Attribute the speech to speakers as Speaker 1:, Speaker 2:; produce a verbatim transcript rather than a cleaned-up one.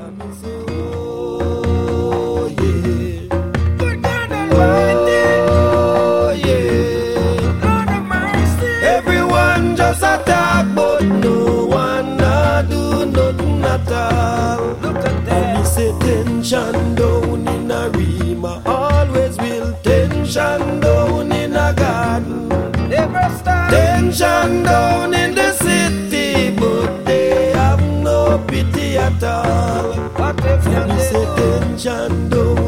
Speaker 1: And me say, oh yeah, good God Almighty, oh yeah, Lord of mercy. Everyone just attack, but no one a do nothing at all. Look at that. And me say tension down in a Rima, always will tension down in a garden. Never stop. Tension down in the city, but they have no pity at all. What if you say tension down